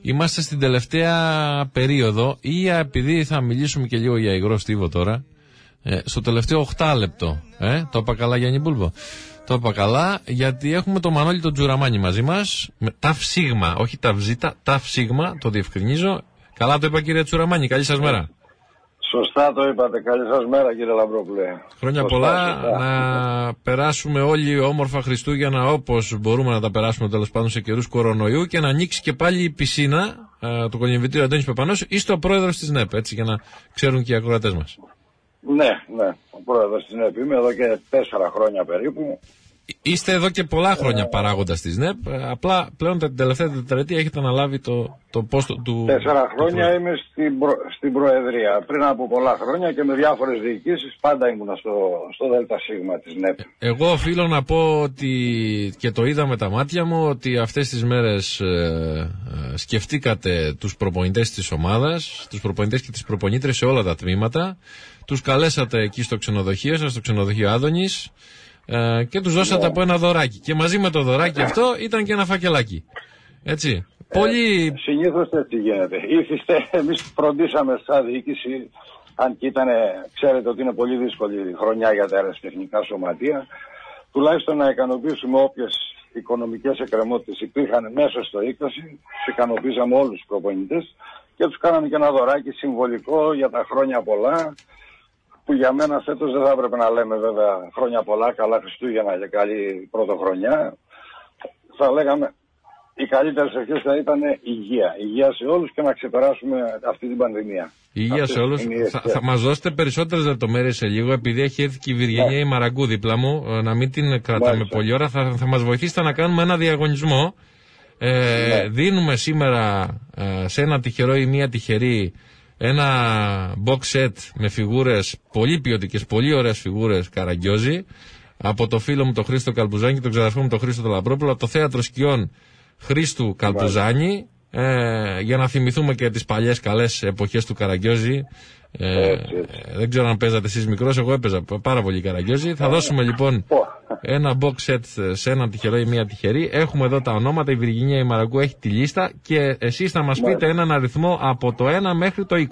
Είμαστε στην τελευταία περίοδο ή επειδή θα μιλήσουμε και λίγο για υγρό στίβο τώρα, στο τελευταίο 8 λεπτό. Το είπα καλά, Γιάννη Μπούλβο? Το είπα καλά, γιατί έχουμε το Μανώλη τον Τζουραμάνη μαζί μας, ταφ σίγμα, όχι ταφ ζήτα, ταφ σίγμα, το διευκρινίζω. Καλά το είπα, κύριε Τζουραμάνη, καλή σας μέρα. Σωστά το είπατε, καλή σας μέρα, κύριε Λαμπρόπουλε. Χρόνια πολλά, να περάσουμε όλοι όμορφα Χριστούγεννα όπως μπορούμε να τα περάσουμε τέλος πάντων σε καιρούς κορονοϊού, και να ανοίξει και πάλι η πισίνα, το κολυμβητήριο Αντώνης Παπανός, είστε ο πρόεδρος της ΝΕΠ, έτσι, για να ξέρουν και οι ακροατές μας. Ναι, ο πρόεδρος της ΝΕΠ είμαι εδώ και 4 χρόνια περίπου. Είστε εδώ και πολλά χρόνια παράγοντας της ΝΕΠ, απλά πλέον την τελευταία τετραετία έχετε αναλάβει το πόστο του... 4 χρόνια είμαι στην Προεδρία. Πριν από πολλά χρόνια και με διάφορες διοικήσεις πάντα ήμουνα στο ΔΣ της ΝΕΠ. Εγώ οφείλω να πω ότι, και το είδα με τα μάτια μου, ότι αυτές τις μέρες σκεφτήκατε τους προπονητές της ομάδας, τους προπονητές και τις προπονήτρες σε όλα τα τμήματα, τους καλέσατε εκεί στο ξενοδοχείο σας, στο ξενοδοχείο Άδωνης, και τους δώσατε από ένα δωράκι. Και μαζί με το δωράκι αυτό ήταν και ένα φακελάκι. Έτσι. Πολύ... Συνήθως έτσι γίνεται. Εμείς φροντίσαμε σαν διοίκηση, αν και ξέρετε ότι είναι πολύ δύσκολη χρονιά για τα αεροσιτεχνικά σωματεία, τουλάχιστον να ικανοποιήσουμε όποιες οικονομικές εκκρεμότητες υπήρχαν μέσα στο 20, τους ικανοποιήσαμε όλους τους προπονητές και τους κάναμε και ένα δωράκι συμβολικό για τα χρόνια πολλά, που για μένα φέτος δεν θα έπρεπε να λέμε βέβαια χρόνια πολλά, καλά Χριστούγεννα και καλή πρωτοχρονιά. Θα λέγαμε οι καλύτερες ευχές θα ήταν υγεία. Υγεία σε όλους και να ξεπεράσουμε αυτή την πανδημία. Υγεία σε όλους. Θα μας δώσετε περισσότερες λεπτομέρειες σε λίγο, επειδή έχει έρθει και η Βυργενία η Μαραγκού δίπλα μου, να μην την κρατάμε πολλή ώρα. Θα μας βοηθήσετε να κάνουμε ένα διαγωνισμό. Δίνουμε σήμερα σε ένα τυχερό ή μία τυχερή ένα box set με φιγούρες, πολύ ποιοτικές, πολύ ωραίες φιγούρες Καραγκιόζη, από το φίλο μου τον Χρήστο Καλπουζάνη και τον ξαδερφό μου τον Χρήστο τον Λαμπρόπουλο, από το θέατρο σκιών Χρήστου Καλπουζάνη, για να θυμηθούμε και τις παλιές καλές εποχές του Καραγκιόζη. Δεν ξέρω αν παίζατε εσείς μικρός, εγώ έπαιζα πάρα πολύ Καραγκιόζη. Θα δώσουμε λοιπόν ένα box set σε έναν τυχερό ή μία τυχερή. Έχουμε εδώ τα ονόματα, η Βυργινία η Μαραγκού έχει τη λίστα και εσείς θα μας πείτε έναν αριθμό από το 1 μέχρι το 20.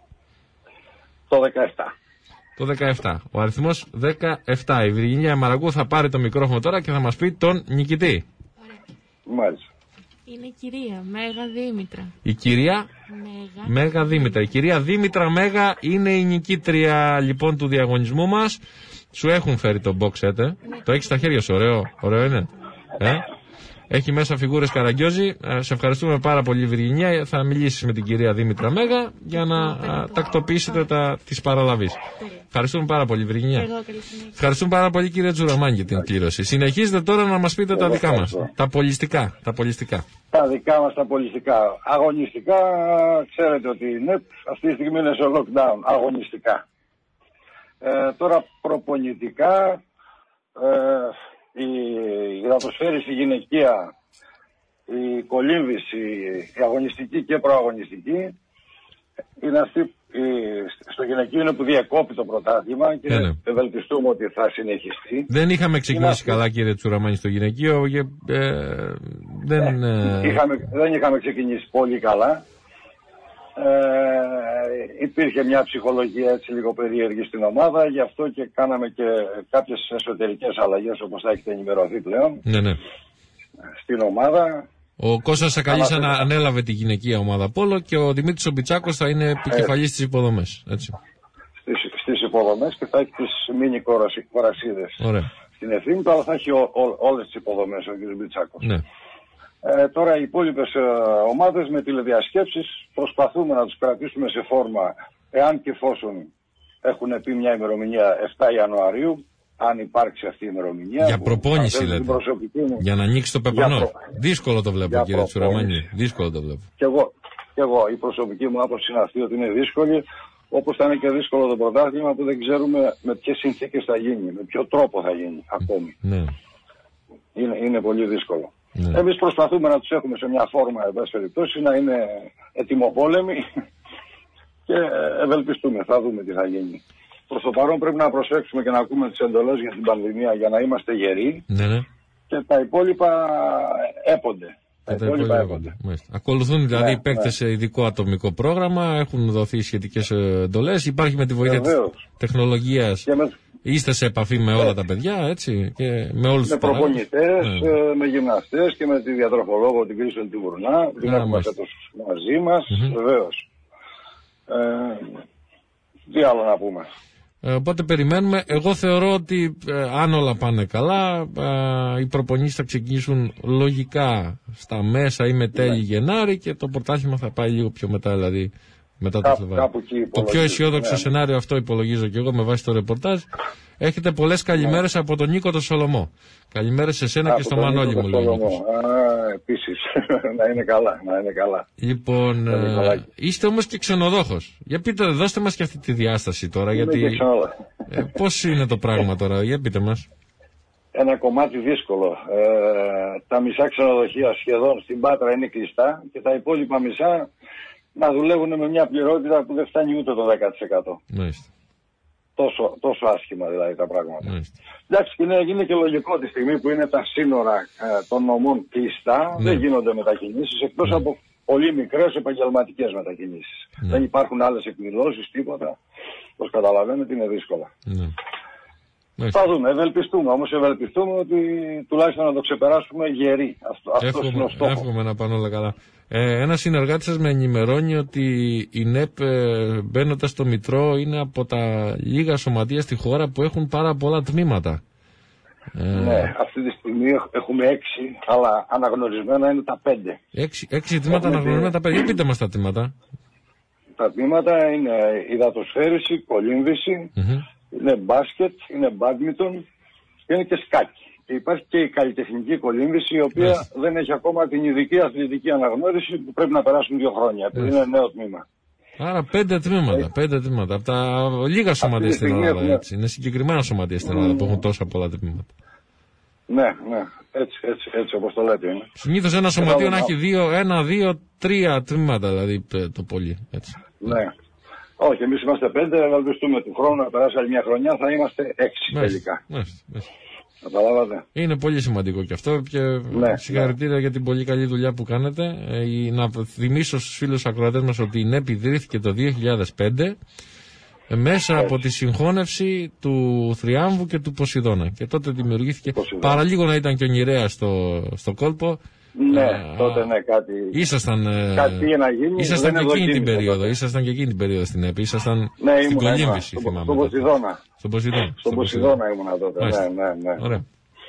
Το 17. Το 17. Ο αριθμός 17. Η Βυργινία η Μαραγκού θα πάρει το μικρόφωνο τώρα και θα μας πει τον νικητή. Μάλιστα. Είναι η κυρία Μέγα Δήμητρα. Η κυρία Μέγα Δήμητρα. Η κυρία Δήμητρα Μέγα είναι η νικήτρια λοιπόν του διαγωνισμού μας. Σου έχουν φέρει το box set, Το έχεις στα χέρια σου, ωραίο είναι. Έχει μέσα φιγούρες Καραγκιόζη. Σε ευχαριστούμε πάρα πολύ, Βυργινία. Θα μιλήσεις με την κυρία Δήμητρα Μέγα για να τακτοποιήσετε τις παραλαβείς. Ευχαριστούμε πάρα πολύ, Βυργινία. Ευχαριστούμε πάρα πολύ, κύριε Τζουραμάνη, για την κλήρωση. Συνεχίζετε τώρα να μας πείτε τα δικά μας. Τα πολιστικά. Τα δικά μας τα πολιστικά. Αγωνιστικά, ξέρετε ότι είναι, αυτή τη στιγμή είναι σε lockdown. Αγωνιστικά. Τώρα προπονητικά, η γρατοσφαίριση γυναικεία, η κολύμβηση, η αγωνιστική και προαγωνιστική, είναι αυτή, στο γυναικείο είναι που διακόπτει το πρωτάθλημα και ευελπιστούμε ότι θα συνεχιστεί. Δεν είχαμε ξεκινήσει καλά, κύριε Τσουραμάνη, στο γυναικείο. Δεν είχαμε ξεκινήσει πολύ καλά. Υπήρχε μια ψυχολογία έτσι λίγο περίεργη στην ομάδα, γι' αυτό και κάναμε και κάποιες εσωτερικές αλλαγές, όπως θα έχετε ενημερωθεί πλέον. Ναι. Στην ομάδα. Ο Κώστας Σακαλής ανέλαβε τη γυναικεία ομάδα πόλο και ο Δημήτρης Ομπιτσάκος θα είναι επικεφαλής στις υποδομές. Στις υποδομές και θα έχει τις μίνι κορασίδες στην ευθύνη του, αλλά θα έχει όλες τις υποδομές ο κ. Ομπιτσάκος. Ναι. Τώρα οι υπόλοιπες ομάδες με τηλεδιασκέψεις προσπαθούμε να τους κρατήσουμε σε φόρμα, εάν και εφόσον έχουν πει μια ημερομηνία 7 Ιανουαρίου, αν υπάρξει αυτή η ημερομηνία. Για προπόνηση λέτε, για να ανοίξει το πεπανό. Δύσκολο το βλέπω, κύριε Τσουραμάνη, δύσκολο το βλέπω. Και εγώ η προσωπική μου άποψη είναι αυτή, ότι είναι δύσκολη, όπως θα είναι και δύσκολο το πρωτάθλημα που δεν ξέρουμε με ποιες συνθήκες θα γίνει, με ποιο τρόπο θα γίνει ακόμη. Ναι. Είναι πολύ δύσκολο. Ναι. Εμείς προσπαθούμε να τους έχουμε σε μια φόρμα, εν πάση περιπτώσει, να είναι ετοιμοπόλεμοι και ευελπιστούμε, θα δούμε τι θα γίνει. Προς το παρόν πρέπει να προσέξουμε και να ακούμε τις εντολές για την πανδημία για να είμαστε γεροί. Ναι. Και τα υπόλοιπα έπονται. Ακολουθούν δηλαδή οι παίκτες σε ειδικό ατομικό πρόγραμμα, έχουν δοθεί σχετικές εντολές. Υπάρχει με τη βοήθεια της τεχνολογίας. Είστε σε επαφή με όλα τα παιδιά, έτσι, και με όλους τους προπονητές, με γυμναστές και με τη διατροφολόγο την Κρίστολη τη Βουρνά, την έχουμε μαζί μας, βεβαίως. Τι άλλο να πούμε. Οπότε περιμένουμε. Εγώ θεωρώ ότι αν όλα πάνε καλά, οι προπονήσεις θα ξεκινήσουν λογικά στα μέσα ή με τέλη Γενάρη και το πρωτάθλημα θα πάει λίγο πιο μετά, δηλαδή μετά το Φλεβάρι. Το πιο αισιόδοξο σενάριο αυτό υπολογίζω και εγώ με βάση το ρεπορτάζ. Έχετε πολλές καλημέρες από τον Νίκο το Σολομό. Καλημέρες σε σένα και στο Μανώλη μου, λέει. Επίσης, να είναι καλά. Λοιπόν, είστε όμως και ξενοδόχος. Για πείτε, δώστε μας και αυτή τη διάσταση τώρα, γιατί πώς είναι το πράγμα τώρα, για πείτε μας. Ένα κομμάτι δύσκολο. Τα μισά ξενοδοχεία σχεδόν στην Πάτρα είναι κλειστά και τα υπόλοιπα μισά να δουλεύουν με μια πληρότητα που δεν φτάνει ούτε το 10%. Μάλιστα. Τόσο άσχημα δηλαδή τα πράγματα. Εντάξει, είναι και λογικό τη στιγμή που είναι τα σύνορα των νομών κλειστά, δεν γίνονται μετακινήσεις εκτός από πολύ μικρές επαγγελματικές μετακινήσεις. Δεν υπάρχουν άλλες εκδηλώσεις, τίποτα. Όπως καταλαβαίνετε είναι δύσκολα. Θα δούμε, ευελπιστούμε ότι τουλάχιστον να το ξεπεράσουμε γεροί. Αυτό είναι ο στόχος. Εύχομαι να πάνε όλα καλά. Ένας συνεργάτης σας με ενημερώνει ότι η ΝΕΠ μπαίνοντας στο Μητρό είναι από τα λίγα σωματεία στη χώρα που έχουν πάρα πολλά τμήματα. Ναι, αυτή τη στιγμή έχουμε 6, αλλά αναγνωρισμένα είναι τα 5. 6 τμήματα αναγνωρισμένα τα 5. Πείτε μας τα τμήματα. Τα τμήματα είναι υδατοσφαίριση, κολύμβηση, είναι μπάσκετ, είναι μπάντμιντον και είναι και σκάκι. Και υπάρχει και η καλλιτεχνική κολύμβηση, η οποία δεν έχει ακόμα την ειδική αθλητική αναγνώριση που πρέπει να περάσουν 2 χρόνια, επειδή είναι νέο τμήμα. Άρα 5 τμήματα. Από τα λίγα σωματεία στην Ελλάδα. Έτσι. Είναι συγκεκριμένα σωματεία στην Ελλάδα που έχουν τόσα πολλά τμήματα. Ναι, έτσι όπως το λέτε είναι. Συνήθως ένα σωματείο να έχει 1, 2, 3 τμήματα, δηλαδή το πολύ. Έτσι. Ναι. Όχι, εμείς είμαστε 5, ευελπιστούμε του χρόνου να περάσει άλλη μια χρονιά, θα είμαστε 6 τελικά. Καταλάβατε. Είναι πολύ σημαντικό και αυτό και συγχαρητήρια για την πολύ καλή δουλειά που κάνετε. Να θυμίσω στους φίλους ακροατές μας ότι η ΝΕΠ ιδρύθηκε το 2005 μέσα από τη συγχώνευση του Θριάμβου και του Ποσειδώνα. Και τότε δημιουργήθηκε, παραλίγο να ήταν και ο Νηρέας στο κόλπο. Ναι, τότε κάτι. Κάτι να γίνει. Ήσασταν και εκείνη την περίοδο. Ήσασταν και εκείνη την περίοδο στην ΕΠΗ. Ήσασταν στην κολύμβηση, θυμάμαι. Στον Ποσειδώνα ήμουνα τότε. Ναι. Ωραία.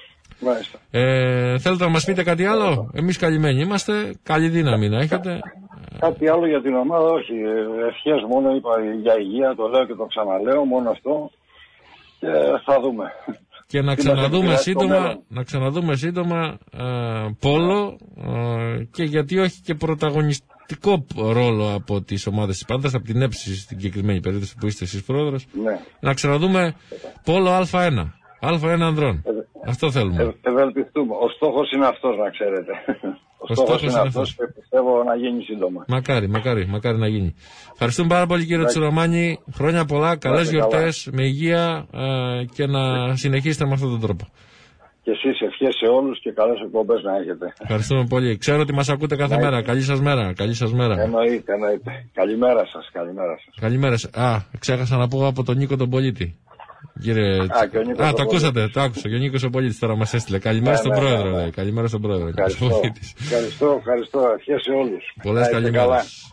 Θέλετε να μας πείτε κάτι άλλο? Εμείς καλυμμένοι είμαστε. Καλή δύναμη να έχετε. Κάτι άλλο για την ομάδα, όχι. Ευχές μόνο, είπα για υγεία, το λέω και το ξαναλέω, μόνο αυτό. Και θα δούμε. Και να ξαναδούμε σύντομα πόλο και γιατί όχι και πρωταγωνιστικό ρόλο από τις ομάδες της Πάντρας, από την έψη στην συγκεκριμένη περίπτωση που είστε εσείς πρόεδρος. Ναι. Να ξαναδούμε πόλο Α1 ανδρών. Αυτό θέλουμε. Ευελπιστούμε. Ο στόχος είναι αυτός, να ξέρετε. Ο στόχος είναι αυτός και πιστεύω να γίνει σύντομα. Μακάρι να γίνει. Ευχαριστούμε πάρα πολύ, κύριε Τσιρομάνη. Χρόνια πολλά, καλές γιορτές, με υγεία και να συνεχίσετε με αυτόν τον τρόπο. Και εσείς ευχές σε όλους και καλές εκπομπές να έχετε. Ευχαριστούμε πολύ. Ξέρω ότι μας ακούτε κάθε μέρα. Καλή σας μέρα. Εννοείται. Καλημέρα σας. Ξέχασα να πω από τον Νίκο τον Πολίτη. Το ακούσατε, το άκουσα. Και ο Νίκος ο Πολίτης τώρα μας έστειλε. Καλημέρα στον πρόεδρο. Καλημέρα στον πρόεδρο. Ευχαριστώ. Ευχές σε όλους. Πολλές καλημέρες.